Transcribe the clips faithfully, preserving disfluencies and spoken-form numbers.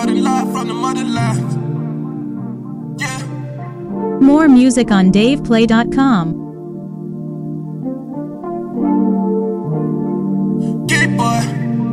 Coming live from the motherland. Yeah. More music on dave play dot com. Get it, boy.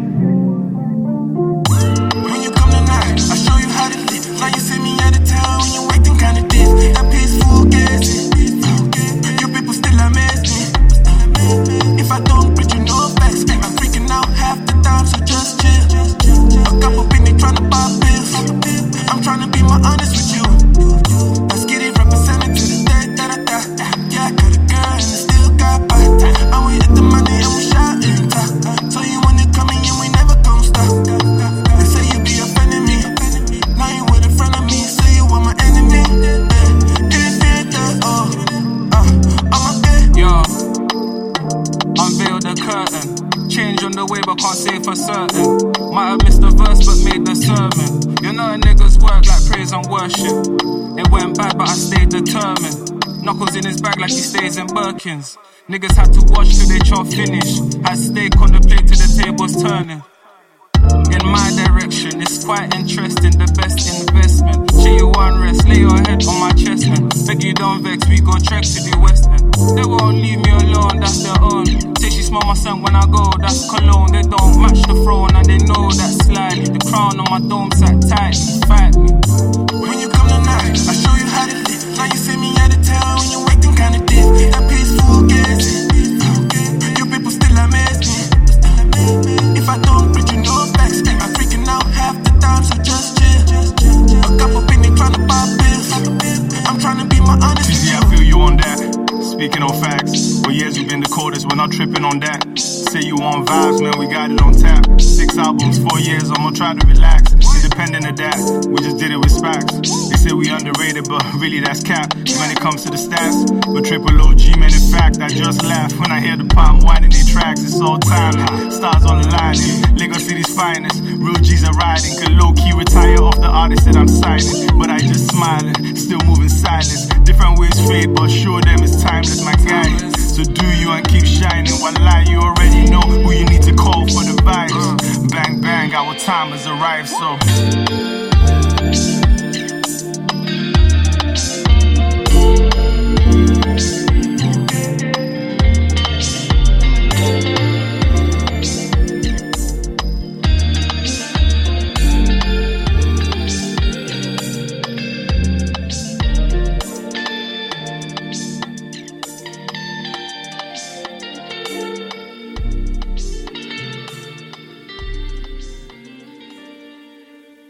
When you come tonight, I show you how to live. Now you see me out of town when you acting kinda diff. That peaceful gas. You people still amaze me. If I don't put you no facts, I'm freaking out half the time, so just chill. A couple penny tryna buy pills. I'm tryna be more honest with you. Let's get it represented to the day that I die. Yeah, I got a girl and I still got by. And we hit the money and we shouting top. So you wanna come in and we never gon' stop. They say you be a friend of me. Now you with a friend of me, say you are my enemy. Oh, uh, I'm a bit. Yo, unveil the curtain. Change on the way but can't say for certain. Might have missed the verse but made the sermon. You know a nigga's work like praise and worship. It went bad but I stayed determined. Knuckles in his bag like he stays in Birkins. Niggas had to watch till they chop finish. Had steak on the plate till the table's turning. In my direction, it's quite interesting. The best investment. Shit you unrest, lay your head on my chest and beg you don't vex, we go trek to the west end. They won't leave me alone, that's their own. Say she smell my scent when I go, that's cologne. They don't match the throne and they know that slightly. The crown on my dome sat tight, fight me. When you come tonight, I show you how to live. Now you see me out of town when you acting kinda diff. That peaceful gas. You people still amaze me. If I don't put you no facts, I'm freaking out half the time, so just chill. A couple penny tryna buy pills. I'm tryna be more honest with you. Yeah, I feel you on that. Speaking on facts, for years you've been the coldest, we're not tripping on that. Say you on vibes, man, we got it on tap. Six albums, four years, I'ma try to relax. Independent of that, we just did it with Spax. They say we underrated, but really that's cap. When it comes to the stats, we're triple O G, man, in fact, I just laugh when I hear the palm winding their tracks. It's all timely, stars on the line. Lagos City's finest, real G's are riding. Could low-key retire off the artist that I'm signing, but I just smiling, still moving silence. Different ways fade, but show them it's timeless, my guy. So do you and keep shining. Wallah, you already know who you need to call for the vibes. Bang, bang, our time has arrived, so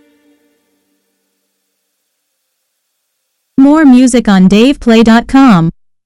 More music on dave play dot com.